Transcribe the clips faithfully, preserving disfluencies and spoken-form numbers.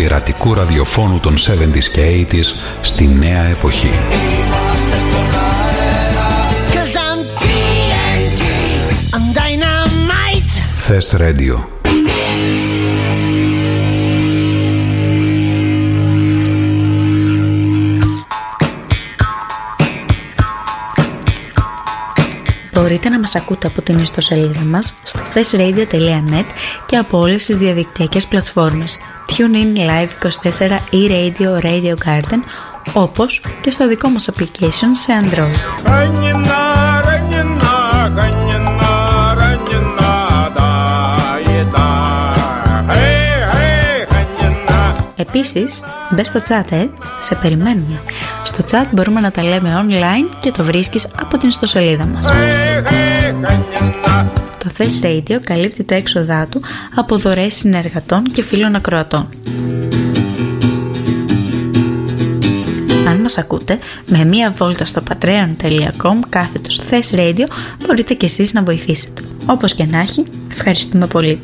πειρατικού ραδιοφώνου των εβδομήντα και ογδόντα στη νέα εποχή. Θες Radio. Μπορείτε να μας ακούτε από την ιστοσελίδα μας στο θες ρέιντιο τελεία νετ και από όλες τις διαδικτυακές πλατφόρμες TuneIn, Live είκοσι τέσσερα, e-Radio, Radio Garden, όπως και στο δικό μας application σε Android. Επίσης, μπες στο chat, ε, σε περιμένουμε. Στο chat μπορούμε να τα λέμε online και το βρίσκεις από την ιστοσελίδα μας. Το θες Radio καλύπτει τα έξοδά του από δωρεές συνεργατών και φίλων ακροατών. Αν μας ακούτε, με μία βόλτα στο patreon τελεία com κάθετος θες Radio μπορείτε και εσείς να βοηθήσετε. Όπως και να έχει, ευχαριστούμε πολύ.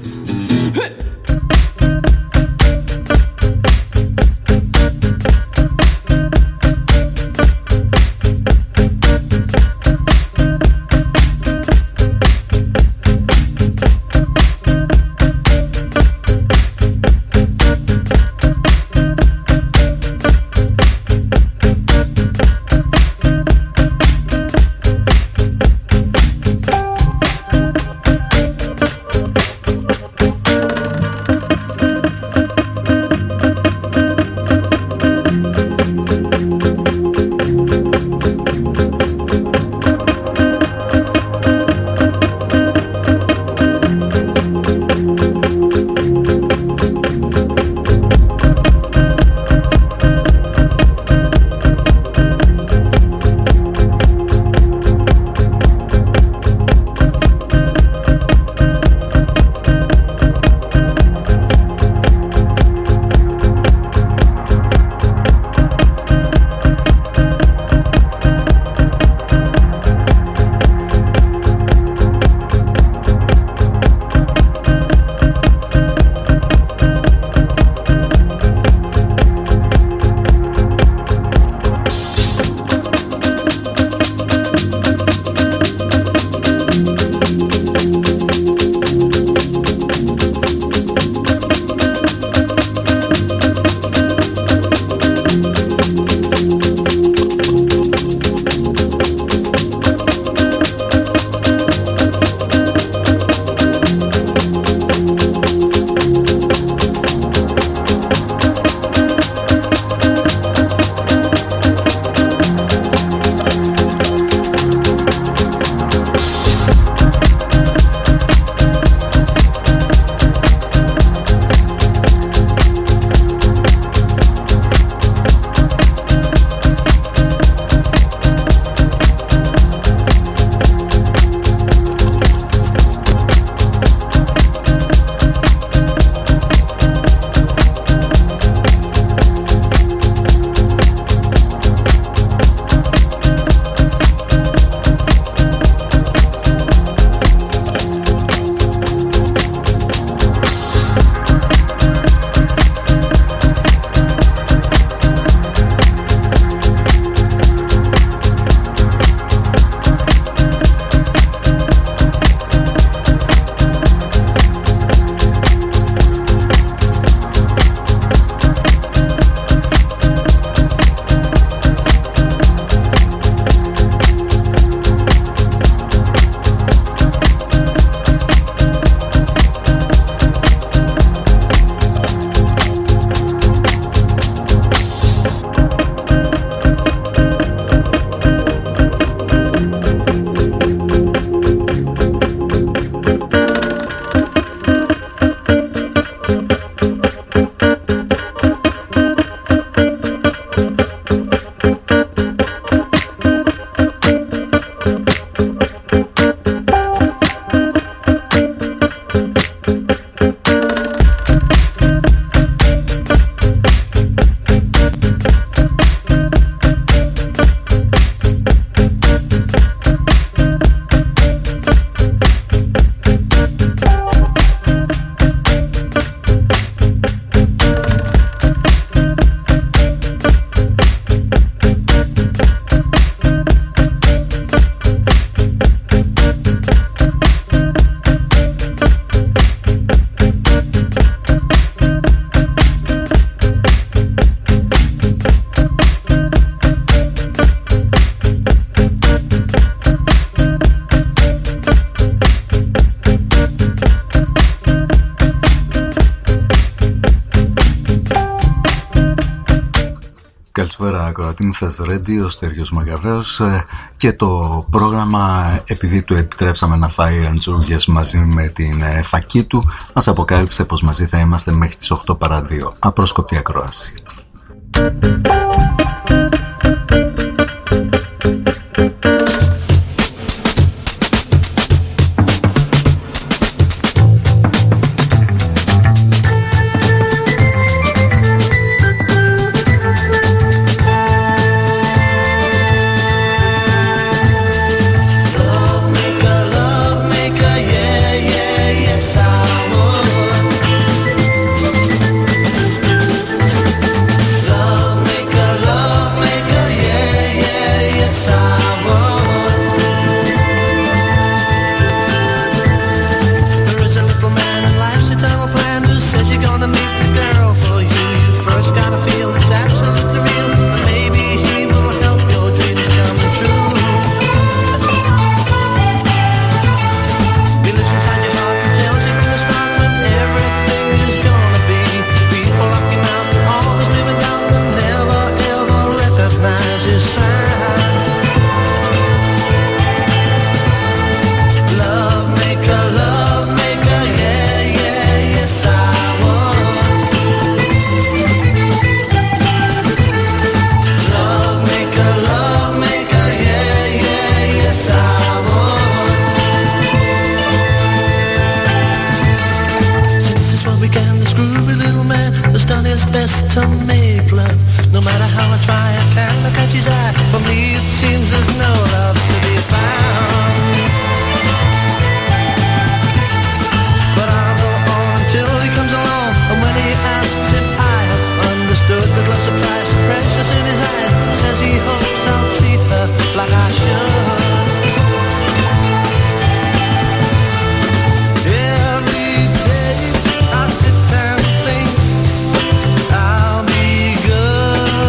Καλησπέρα ακροατή μου, Θες Radio, Στέργιος Μαγκαβέος, και το πρόγραμμα, επειδή του επιτρέψαμε να φάει αντζούγες μαζί με την φακή του, μας αποκάλυψε πως μαζί θα είμαστε μέχρι τις οκτώ παρά δύο. Απρόσκοπτη ακρόαση.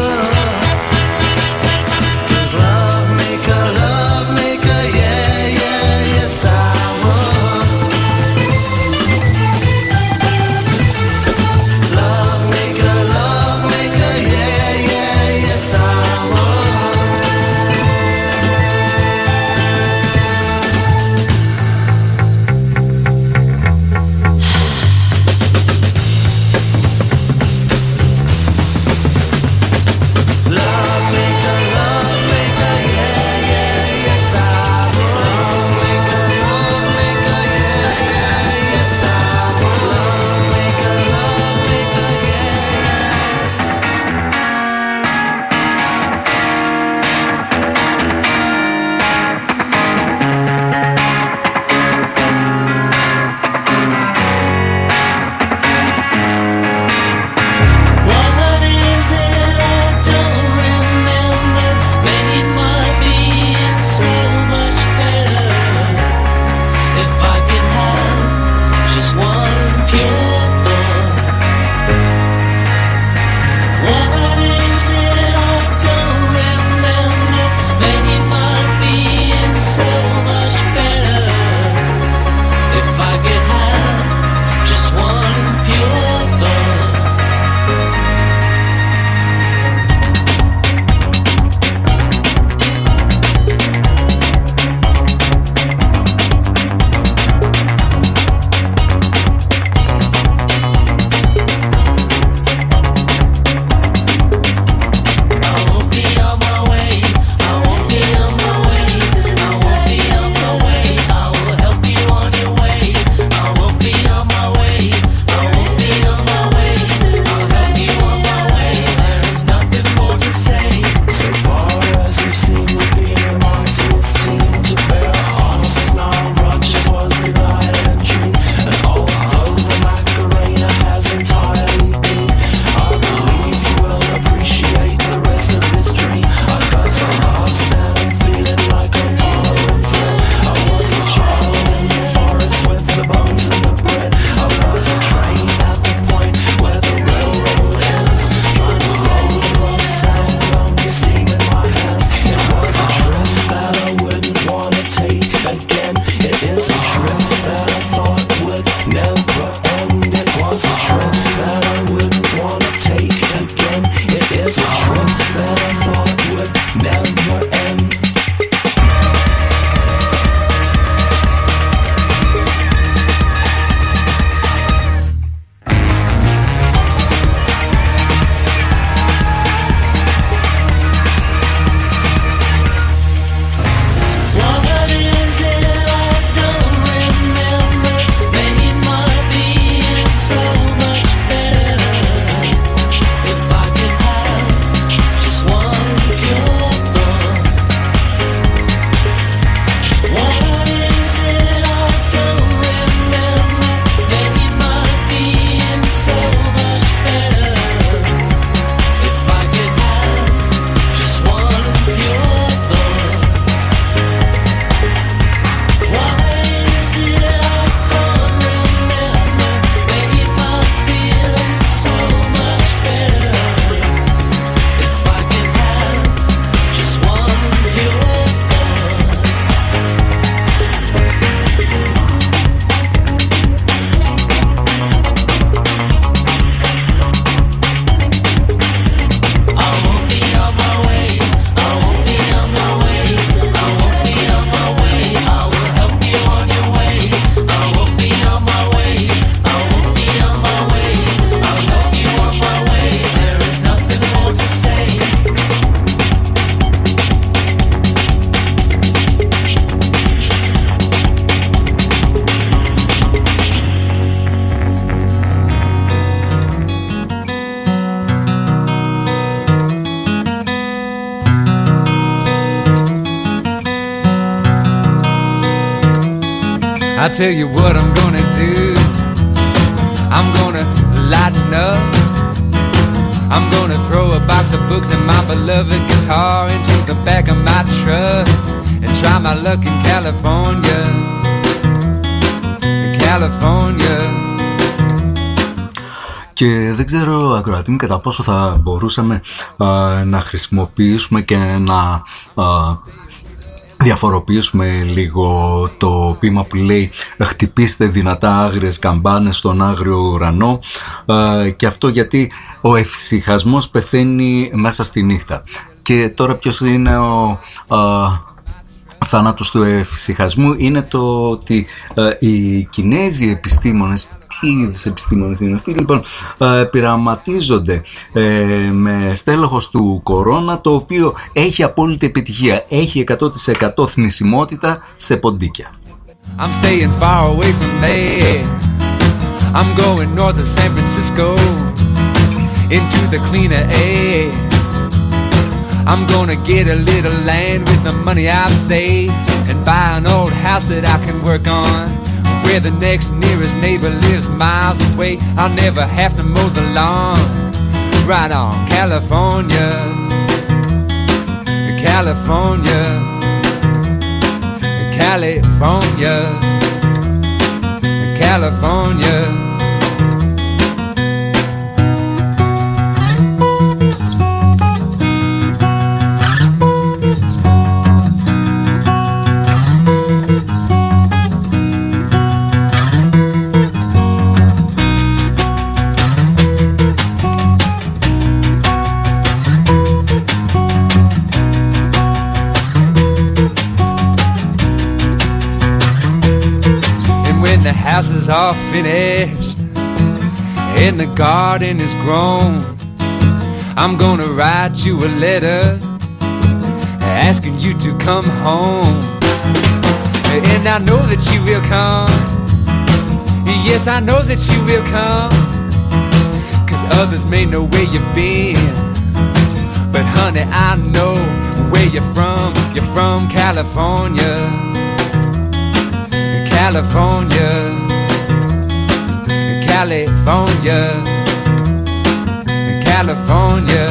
Yeah, yeah. I tell you what I'm gonna do. I'm gonna lighten up. I'm gonna throw a box of books and my beloved guitar into the back of my truck and try my luck in California. California. Και δεν ξέρω, ακροατή μου, κατά πόσο θα μπορούσαμε α, να χρησιμοποιήσουμε και να α, διαφοροποιήσουμε λίγο το ποίημα που λέει «Χτυπήστε δυνατά άγριες καμπάνες στον άγριο ουρανό», α, και αυτό γιατί ο εφησυχασμός πεθαίνει μέσα στη νύχτα. Και τώρα ποιος είναι ο α, θάνατος του εφησυχασμού? Είναι το ότι α, οι Κινέζοι επιστήμονες, ποιοι είδους επιστήμονες είναι αυτοί, λοιπόν, ε, πειραματίζονται ε, με στέλεχος του κορώνα, το οποίο έχει απόλυτη επιτυχία, έχει εκατό τοις εκατό θνησιμότητα σε ποντίκια. I'm staying far away from there. I'm going north of San Francisco into the cleaner air. I'm gonna get a little land with the money I've saved and buy an old house that I can work on, where the next nearest neighbor lives miles away. I'll never have to mow the lawn. Right on, California, California, California, California. The house is all finished and the garden is grown. I'm gonna write you a letter asking you to come home. And I know that you will come. Yes, I know that you will come. 'Cause others may know where you've been, but honey, I know where you're from. You're from California, California, California, California.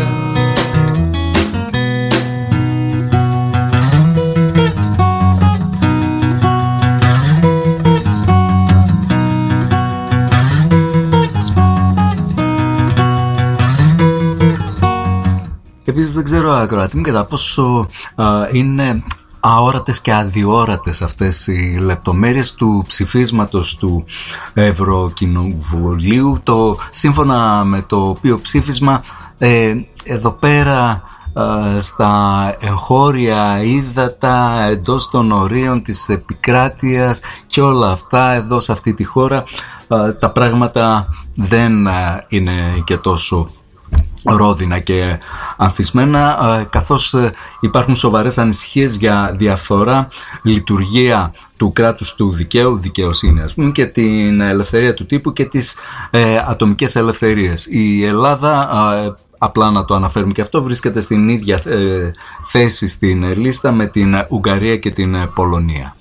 Επίσης δεν ξέρω, ακροατή μου, κατά πόσο α, είναι αόρατες και αδιόρατες αυτές οι λεπτομέρειες του ψηφίσματος του Ευρωκοινοβουλίου, το σύμφωνα με το οποίο ψήφισμα ε, εδώ πέρα ε, στα εγχώρια ύδατα εντός των ορίων της επικράτειας και όλα αυτά εδώ σε αυτή τη χώρα ε, τα πράγματα δεν ε, είναι και τόσο ρόδινα και ανθισμένα, καθώς υπάρχουν σοβαρές ανησυχίες για διαφθορά, λειτουργία του κράτους του δικαίου, δικαιοσύνη ας πούμε, και την ελευθερία του τύπου και τις ε, ατομικές ελευθερίες. Η Ελλάδα, ε, απλά να το αναφέρουμε και αυτό, βρίσκεται στην ίδια ε, θέση στην λίστα με την Ουγγαρία και την Πολωνία.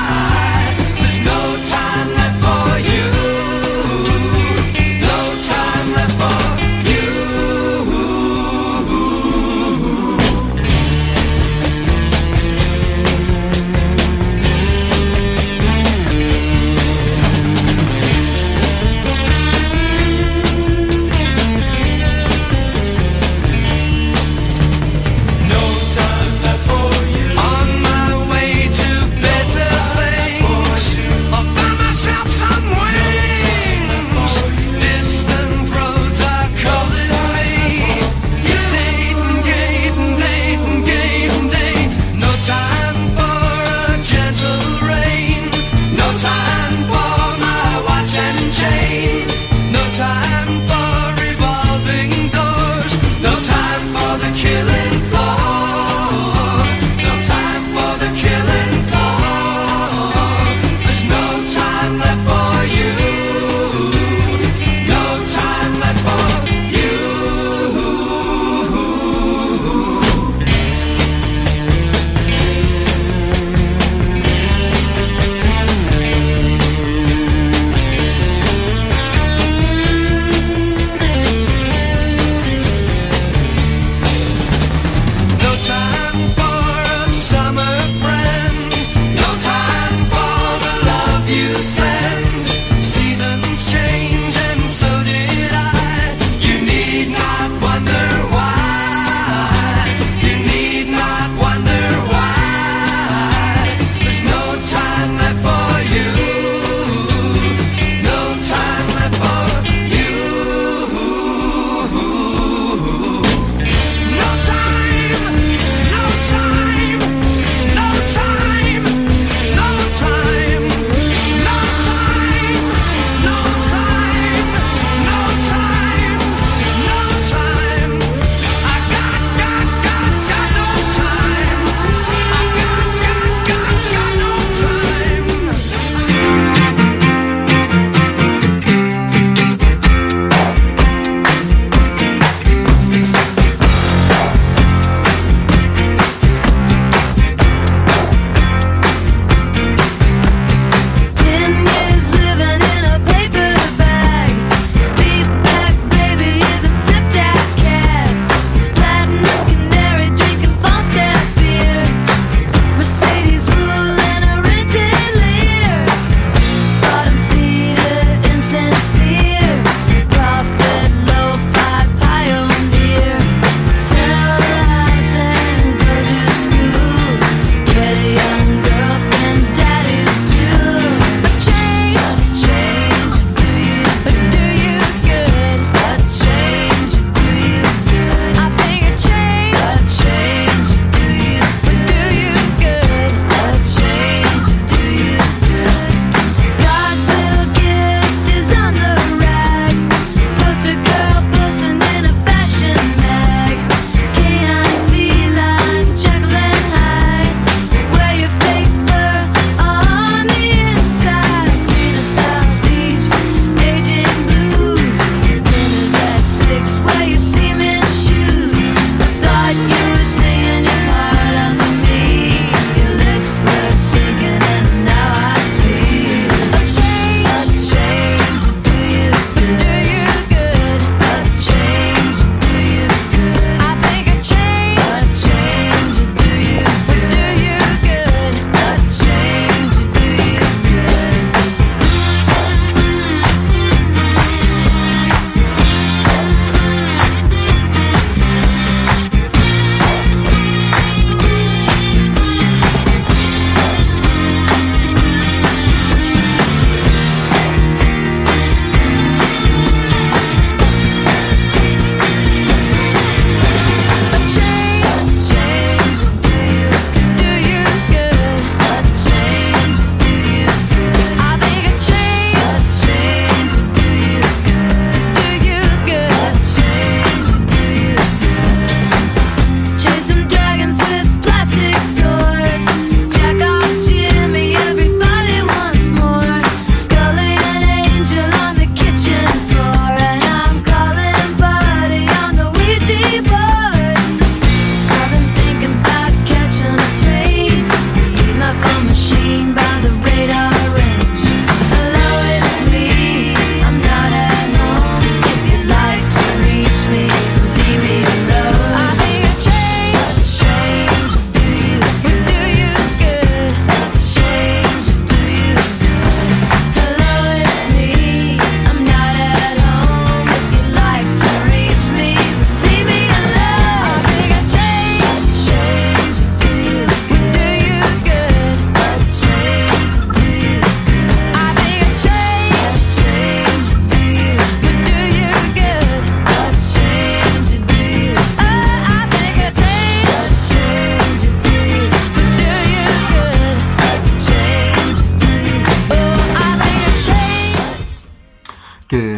Time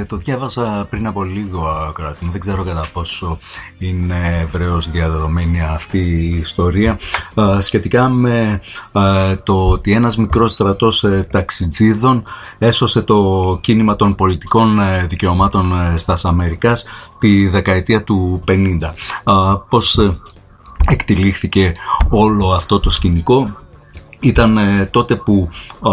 το διάβασα πριν από λίγο, ακροατή μου. Δεν ξέρω κατά πόσο είναι ευρέως διαδεδομένη αυτή η ιστορία ε, σχετικά με ε, το ότι ένας μικρός στρατός ε, ταξιτζίδων έσωσε το κίνημα των πολιτικών ε, δικαιωμάτων ε, στας Αμερικάς τη δεκαετία του πενήντα. Ε, πώς ε, εκτυλίχθηκε όλο αυτό το σκηνικό? Ήταν ε, τότε που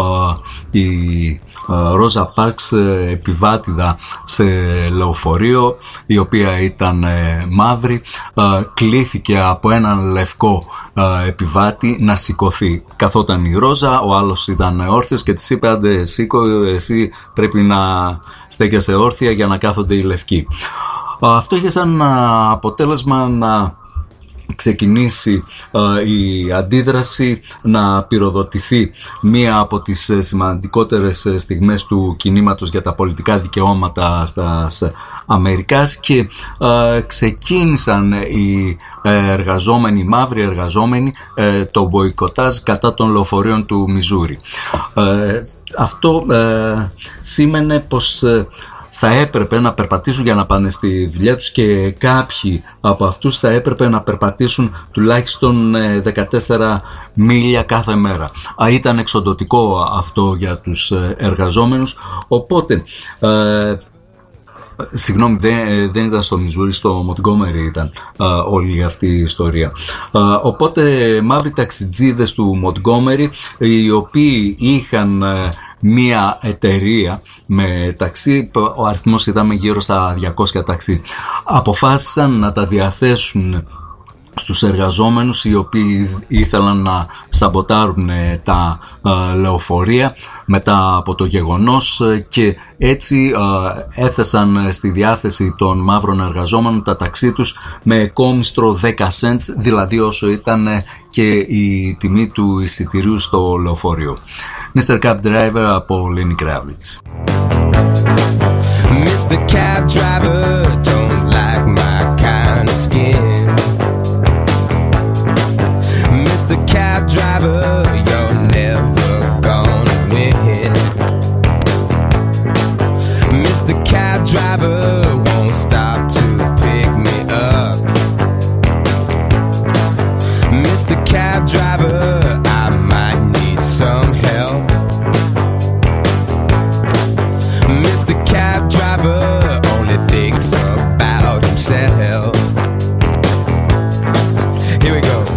ε, η Ρόζα Πάρξ, επιβάτηδα σε λεωφορείο, η οποία ήταν μαύρη, κλήθηκε από έναν λευκό επιβάτη να σηκωθεί. Καθόταν η Ρόζα, ο άλλος ήταν όρθιος και της είπε: άντε σήκω, εσύ πρέπει να στέκεσαι όρθια για να κάθονται οι λευκοί. Αυτό είχε σαν αποτέλεσμα να ξεκινήσει ε, η αντίδραση, να πυροδοτηθεί μία από τις σημαντικότερες στιγμές του κινήματος για τα πολιτικά δικαιώματα στας Αμερικάς και ε, ξεκίνησαν οι εργαζόμενοι, οι μαύροι εργαζόμενοι, ε, το μποϊκοτάζ κατά των λεωφορείων του Μιζούρι. Ε, αυτό ε, σήμαινε πως ε, θα έπρεπε να περπατήσουν για να πάνε στη δουλειά τους και κάποιοι από αυτούς θα έπρεπε να περπατήσουν τουλάχιστον δεκατέσσερα μίλια κάθε μέρα. Ήταν εξοντωτικό αυτό για τους εργαζόμενους, οπότε... Ε, Συγγνώμη, δεν, δεν ήταν στο Μιζούρι, στο Μοντγκόμερι ήταν α, όλη αυτή η ιστορία. Α, οπότε μαύροι ταξιτζίδες του Μοντγκόμερι, οι οποίοι είχαν α, μία εταιρεία με ταξί, ο αριθμός ήταν γύρω στα διακόσια ταξί, αποφάσισαν να τα διαθέσουν στους εργαζόμενους οι οποίοι ήθελαν να σαμποτάρουν τα α, λεωφορεία μετά από το γεγονός και έτσι α, έθεσαν στη διάθεση των μαύρων εργαζόμενων τα ταξί τους με κόμιστρο δέκα cents, δηλαδή όσο ήταν και η τιμή του εισιτηρίου στο λεωφορείο. μίστερ Cab Driver από Lenny Kravitz. μίστερ Cab Driver don't like my kind of skin. Mister Cab Driver, you're never gonna win. Mister Cab Driver won't stop to pick me up. Mister Cab Driver, I might need some help. Mister Cab Driver only thinks about himself. Here we go.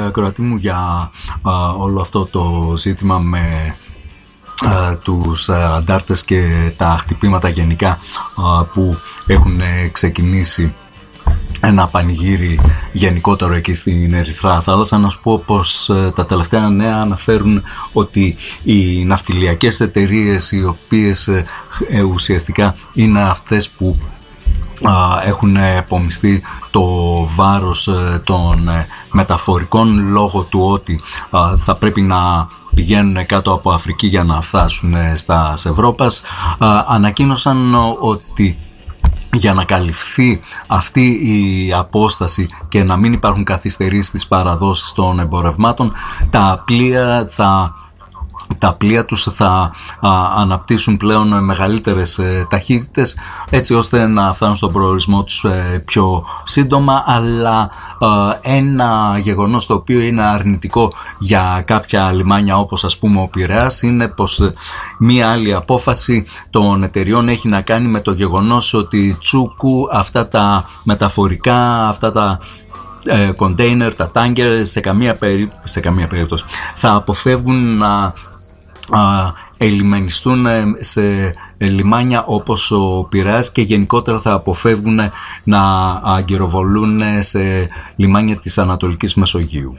ακροατή μου, για α, όλο αυτό το ζήτημα με α, τους αντάρτες και τα χτυπήματα γενικά α, που έχουν ξεκινήσει ένα πανηγύρι γενικότερο εκεί στην Ερυθρά Θάλασσα. Να σου πω πως ε, τα τελευταία νέα αναφέρουν ότι οι ναυτιλιακές εταιρείες, οι οποίες ε, ε, ουσιαστικά είναι αυτές που ε, έχουν επομιστεί το βάρος ε, των ε, μεταφορικών, λόγω του ότι ε, θα πρέπει να πηγαίνουν κάτω από Αφρική για να φτάσουν ε, στα Ευρώπας, ε, ανακοίνωσαν ότι για να καλυφθεί αυτή η απόσταση και να μην υπάρχουν καθυστερήσεις στις παραδόσεις των εμπορευμάτων, τα πλοία θα... τα πλοία τους θα α, αναπτύσσουν πλέον μεγαλύτερες ε, ταχύτητες, έτσι ώστε να φτάνουν στον προορισμό τους ε, πιο σύντομα. Αλλά ε, ένα γεγονός το οποίο είναι αρνητικό για κάποια λιμάνια, όπως ας πούμε ο Πειραιάς, είναι πως ε, μία άλλη απόφαση των εταιριών έχει να κάνει με το γεγονός ότι τσούκου αυτά τα μεταφορικά, αυτά τα κοντέινερ, τα τάγκερ, σε καμία, περί... σε καμία περίπτωση θα αποφεύγουν να α, ελιμενιστούν σε λιμάνια όπως ο Πειραιάς, και γενικότερα θα αποφεύγουν να αγκυροβολούν σε λιμάνια της Ανατολικής Μεσογείου.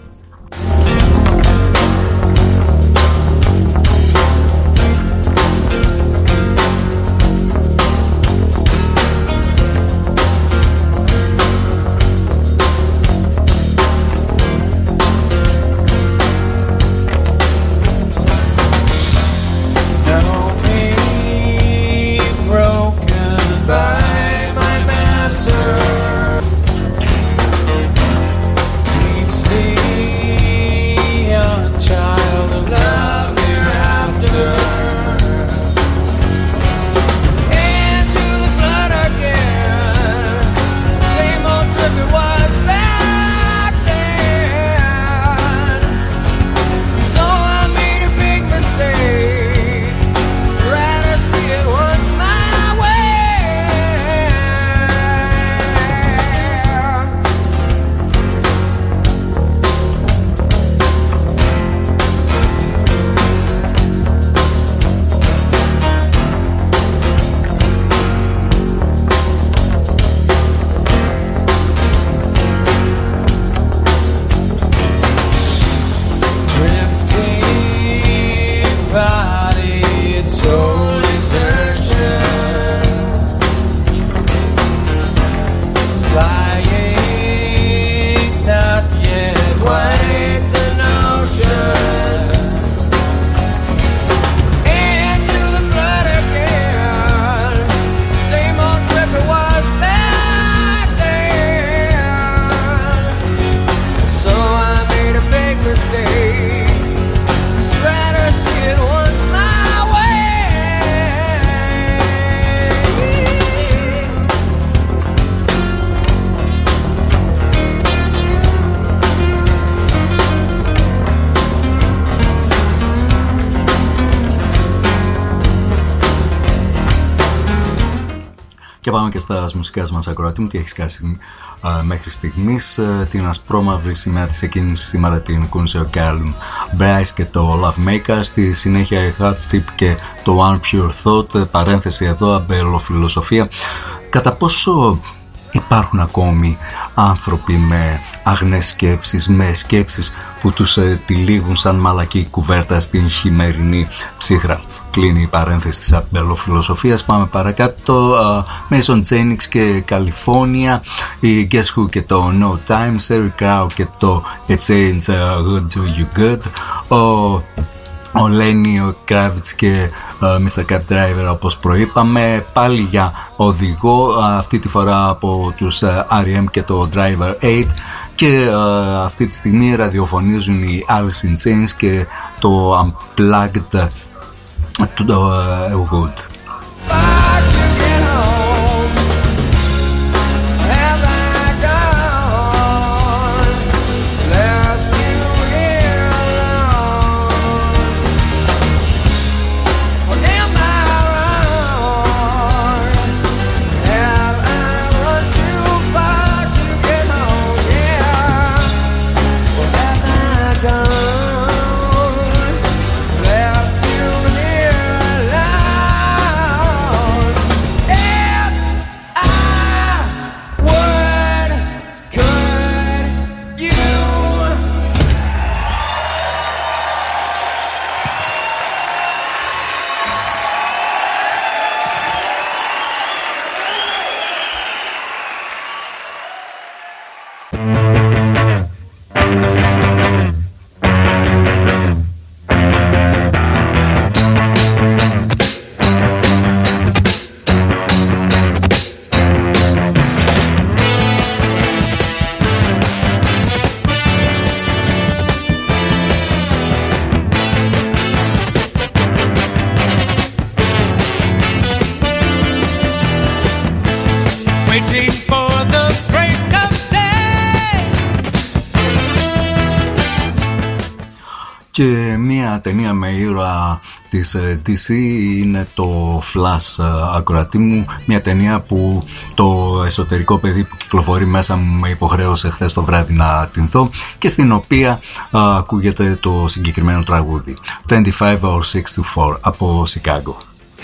Και πάμε και στα μουσικά μας, ακροατή μου, τι έχεις κάνει uh, μέχρι στιγμής. Uh, την ασπρόμαυρη σημαία της εκείνης σήμερα, την Κούνσε Κάρλ Bryce και το Love Maker. Στη συνέχεια η Hardship και το One Pure Thought. Παρένθεση εδώ, αμπελοφιλοσοφία. Κατά πόσο υπάρχουν ακόμη άνθρωποι με αγνές σκέψεις, με σκέψεις που τους ε, τυλίγουν σαν μαλακή κουβέρτα στην χειμερινή ψύχρα. Κλείνει η παρένθεση της αμπελοφιλοσοφίας. Πάμε παρακάτω. uh, Mason Jennings και California, η Guess Who και το No Time, Sherry Crow και το A Change uh, Would Do You Good, ο, ο Lenny, ο Kravitz και uh, μίστερ Cab Driver, όπως προείπαμε, πάλι για οδηγό, uh, αυτή τη φορά από τους uh, αρ ι εμ και το Driver eight. Και uh, αυτή τη στιγμή ραδιοφωνίζουν οι Alice in Chains και το Unplugged to the uh, wood. Yeah. Και μια ταινία με ήρωα της ντι σι είναι το Flash, ακροατή μου, μια ταινία που το εσωτερικό παιδί που κυκλοφορεί μέσα μου με υποχρέωσε χθες το βράδυ να την δω και στην οποία α, ακούγεται το συγκεκριμένο τραγούδι twenty-five or six to four από Σικάγο.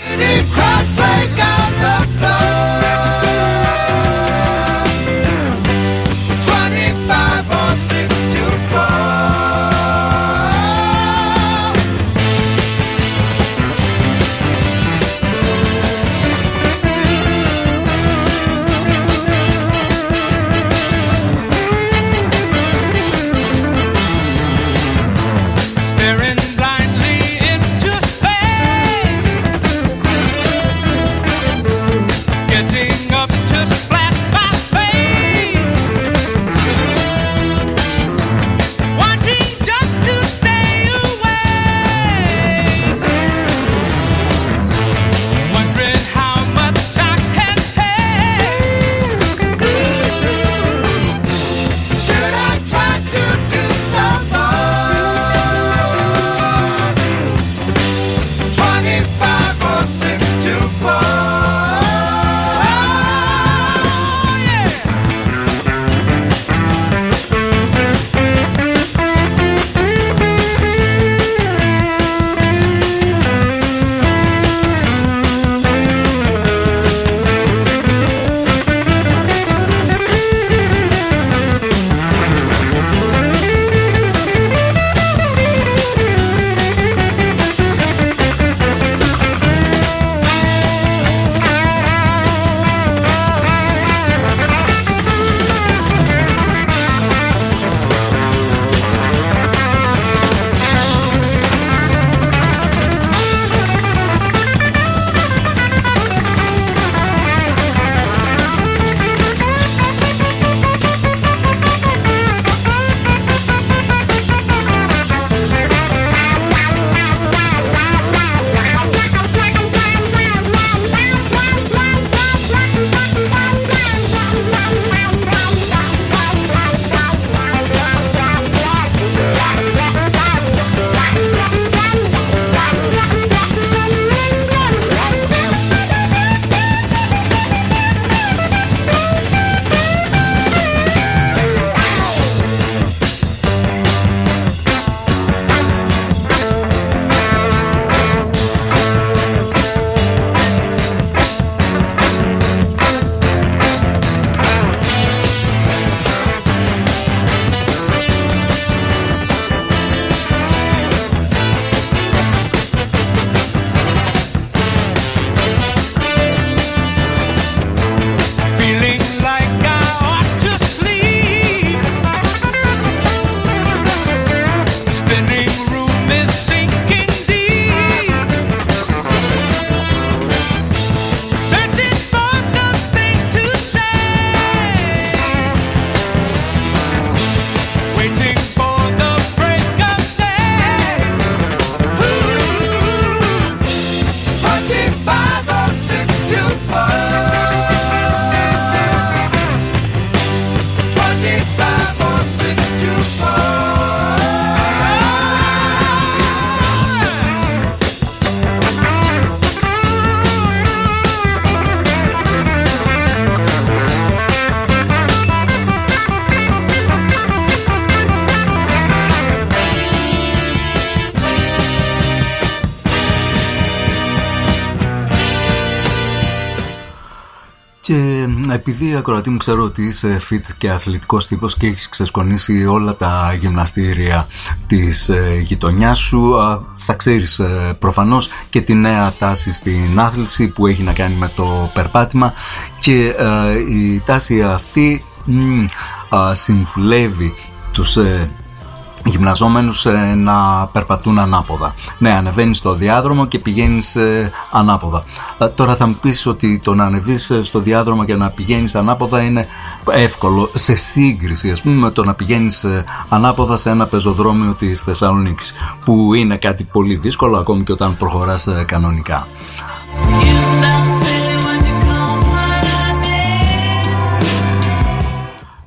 Και επειδή ακροατή μου ξέρω ότι είσαι fit και αθλητικός τύπος και έχεις ξεσκονίσει όλα τα γυμναστήρια της ε, γειτονιάς σου, α, θα ξέρεις ε, προφανώς και τη νέα τάση στην άθληση που έχει να κάνει με το περπάτημα και ε, η τάση αυτή μ, α, συμβουλεύει τους ε, γυμναζόμενους ε, να περπατούν ανάποδα. Ναι, ανεβαίνεις στο διάδρομο και πηγαίνεις ε, ανάποδα. Ε, τώρα θα μου πεις ότι το να ανεβείς στο διάδρομο και να πηγαίνεις ανάποδα είναι εύκολο σε σύγκριση, ας πούμε, με το να πηγαίνεις ε, ανάποδα σε ένα πεζοδρόμιο της Θεσσαλονίκης, που είναι κάτι πολύ δύσκολο ακόμη και όταν προχωράς ε, κανονικά.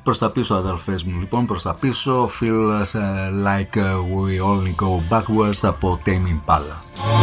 Προς τα πίσω, αδελφές μου, λοιπόν, προς τα πίσω, Feels Like We Only Go Backwards από Tame Impala.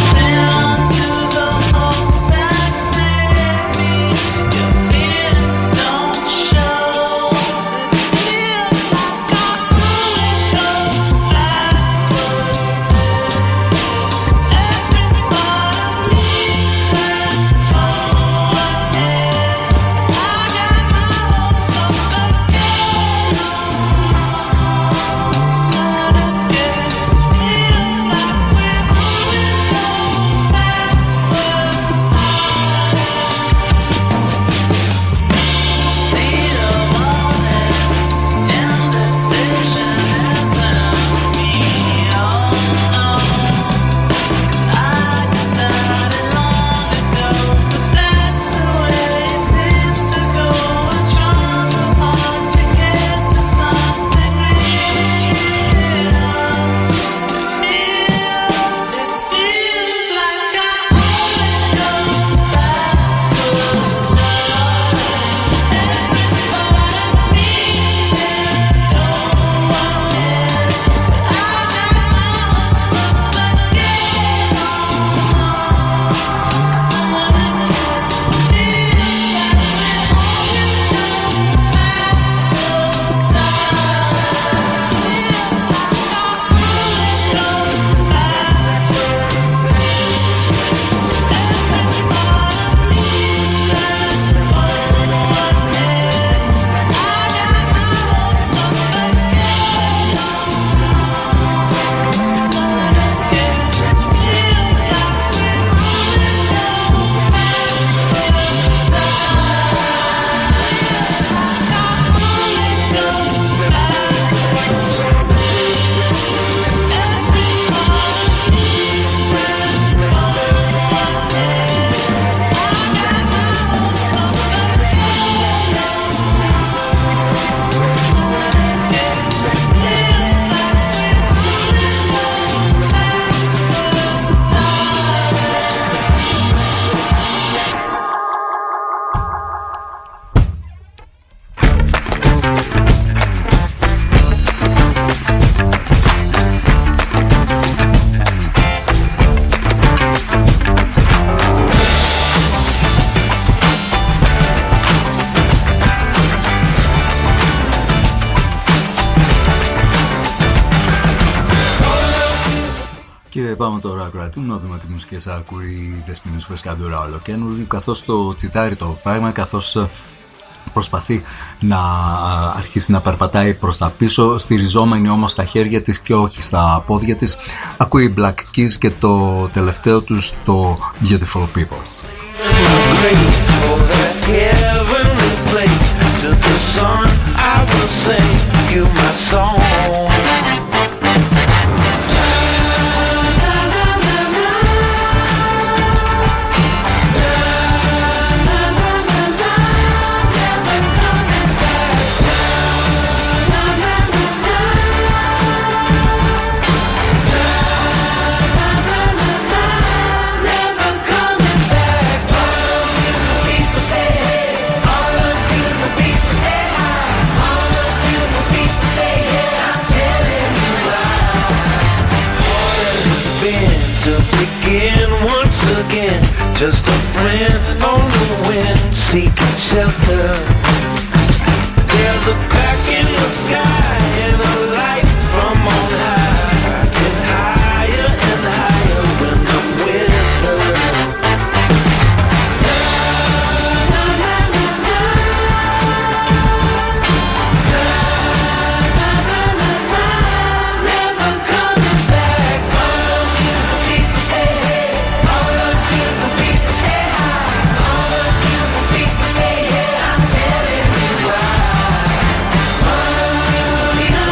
Πάμε τώρα, κρατούμε να δούμε τι μουσικές ακούει η Δεσποινής Φρεσκαντούρα ολοκένουργη, καθώς το τσιτάρει το πράγμα, καθώς προσπαθεί να αρχίσει να περπατάει προς τα πίσω, στηριζόμενη όμως στα χέρια της και όχι στα πόδια της. Ακούει Black Keys και το τελευταίο τους, το Beautiful People. Just a friend on the wind, seeking shelter. There's a crack in the sky and a light from on high, and higher and higher when I'm with her. Never coming back. All those beautiful people say hey. All those beautiful people say hi. All those beautiful people say yeah. I'm telling you why. All those beautiful people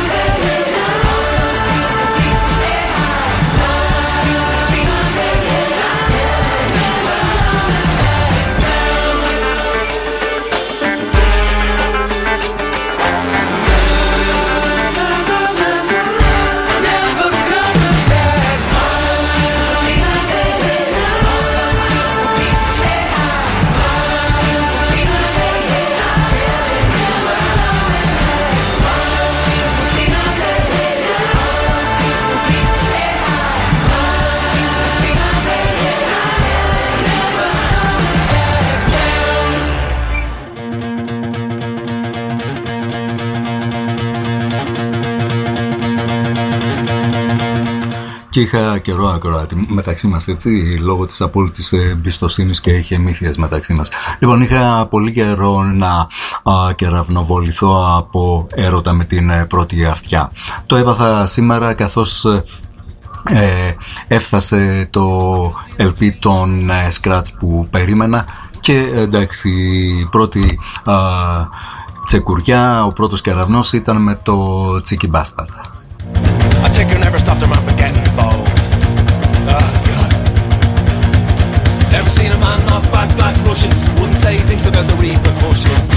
Και είχα καιρό ακροάτη μεταξύ μας, έτσι, λόγω της απόλυτης εμπιστοσύνης και ηχεμήθειας μεταξύ μας. Λοιπόν, είχα πολύ καιρό να α, κεραυνοβοληθώ από έρωτα με την πρώτη αυτιά. Το έπαθα σήμερα καθώς ε, έφτασε το ελ πι των ε, Scratch που περίμενα και εντάξει, η πρώτη α, τσεκουριά, ο πρώτος κεραυνός ήταν με το Cheeky Bastard. A ticker never stopped him from getting bold. Oh, God. Never seen a man knock back black rushes. Wouldn't say he thinks about the repercussions.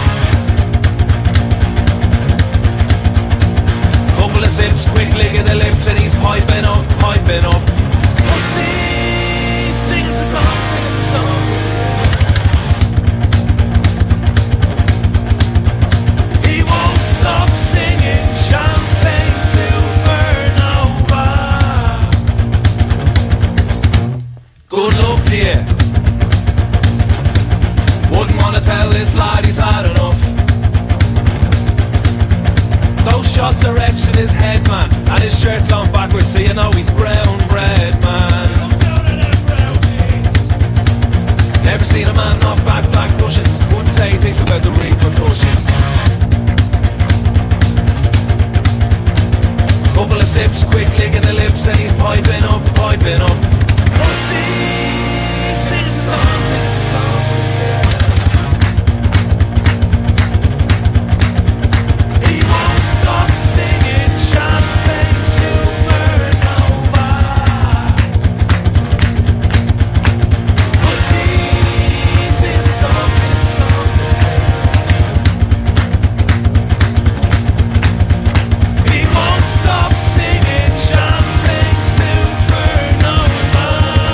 Couple of sips, quick lick of the lips, and he's piping up, piping up. Pussy, sing us a song, sing us a song. He won't stop singing champagne supernova. Good luck to you. Wouldn't want to tell this lad he's had enough. Those shots are etched in his head, man, and his shirt's on backwards, so you know he's brown bread, man. Never seen a man knock back black rushes. Wouldn't say he thinks about the repercussions. Couple of sips, quick lick in the lips, and he's piping up, piping up. Pussy, sing a song, sing a song. He won't stop singing champagne supernova. Pussy, sing a song, sing a song. He won't stop singing champagne supernova.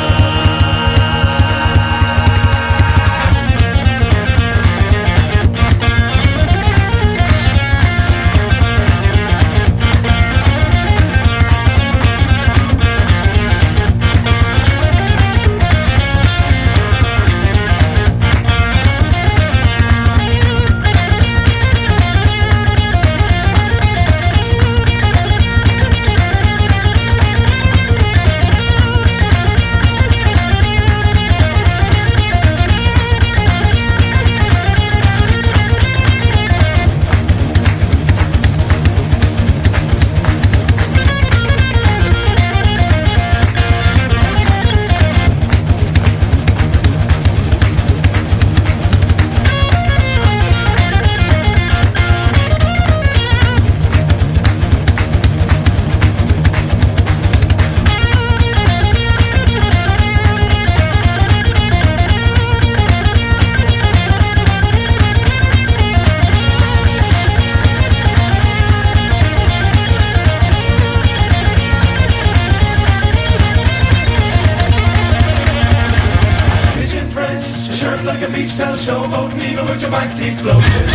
Pigeon French, a shirt like a beach towel, showboating even with your back teeth floating.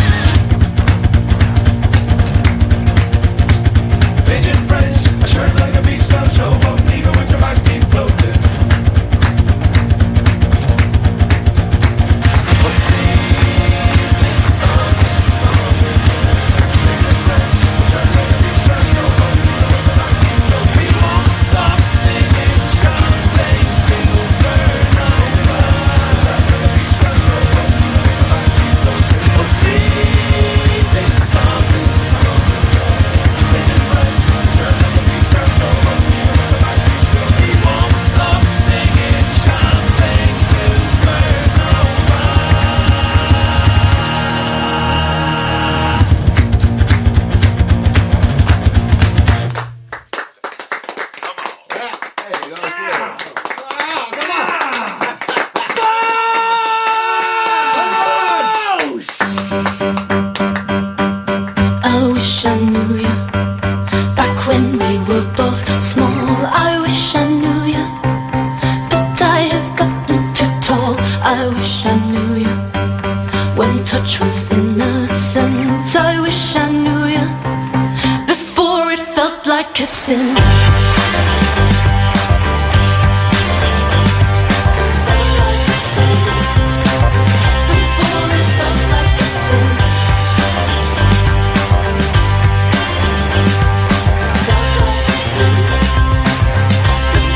Pigeon French, a shirt like a beach towel, showboating even with your back teeth floating. Pussy, sing a song, sing a song. Pigeon French, a shirt like a beach towel, showboating even with your back teeth floating. We won't stop singing champagne supernova. Pussy, sing a song, sing a song. Pigeon French, a shirt like a beach towel, showboating even with your back teeth floating. We won't stop singing champagne supernova. I wish I knew you back when we were both small. I wish I knew you, but I have gotten too tall. I wish I knew you when touch was innocent. I wish I knew you before it felt like a sin. Before it felt like a sin. Felt like a sin.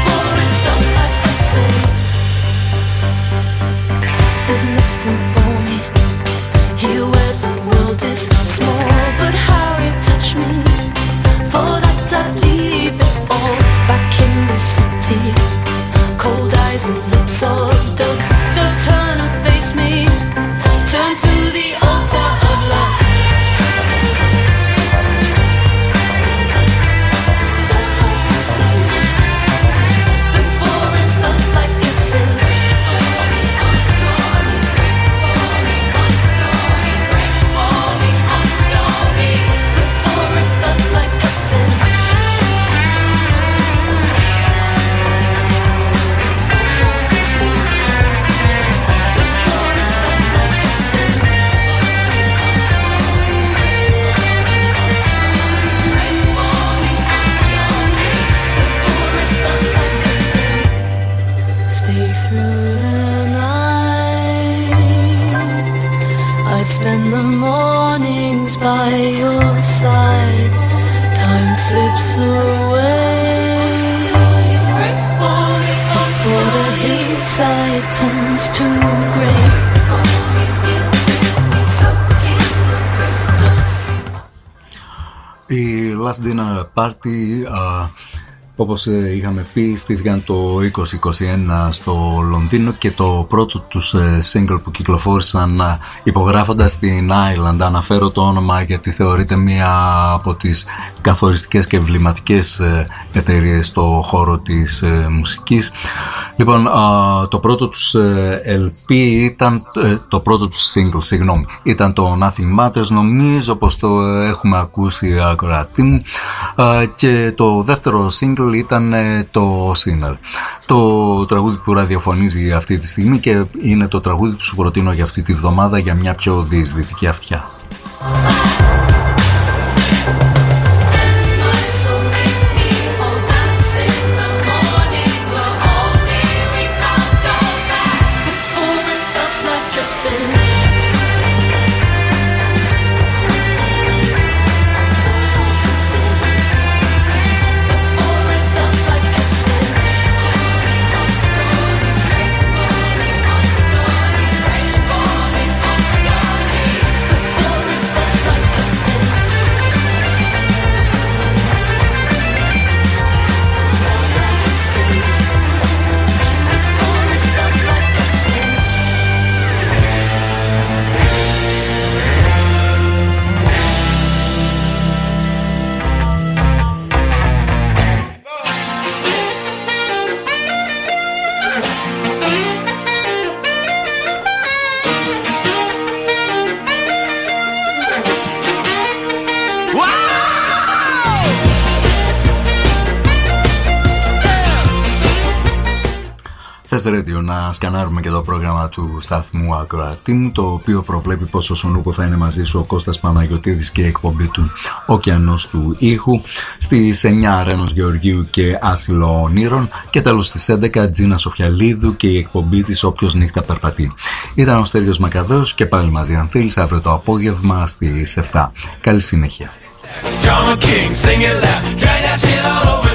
eyes and lips of dust. So turn and face me, turn to the altar of lust. Before it felt like a sin. Before it felt like a sin. Stay through the night. I'd spend the mornings by your side. Time slips away before the hillside turns to grey. Η Last Dinner Party, uh, όπως είχαμε πει, στήθηκαν το είκοσι είκοσι ένα στο Λονδίνο και το πρώτο τους single που κυκλοφόρησαν υπογράφοντας στην Island. Αναφέρω το όνομα γιατί θεωρείται μία από τις καθοριστικές και εμβληματικές εταιρείες στο χώρο της μουσικής. Λοιπόν, το πρώτο τους ελ πι ήταν, το πρώτο τους single, συγγνώμη, ήταν το Nothing Matters, νομίζω πως το έχουμε ακούσει ακροατή μου, και το δεύτερο single ήταν το Sinner. Το τραγούδι που ραδιοφωνίζει αυτή τη στιγμή και είναι το τραγούδι που σου προτείνω για αυτή τη βδομάδα για μια πιο διεισδυτική αυτιά. Radio, να σκανάρουμε και το πρόγραμμα του σταθμού ακροατή μου, το οποίο προβλέπει πως ο Σονούπο θα είναι μαζί σου ο Κώστας Παναγιωτίδης και η εκπομπή του Ωκεανός του Ήχου, στις εννιά Ρένος Γεωργίου και Άσυλο Ονείρων, και τέλος στις έντεκα Τζίνα Σοφιαλίδου και η εκπομπή της Όποιος νύχτα περπατεί. Ήταν ο Στέλιος Μακαβαίος και πάλι μαζί αν θέλεις αύριο το απόγευμα στις επτά. Καλή συνέχεια.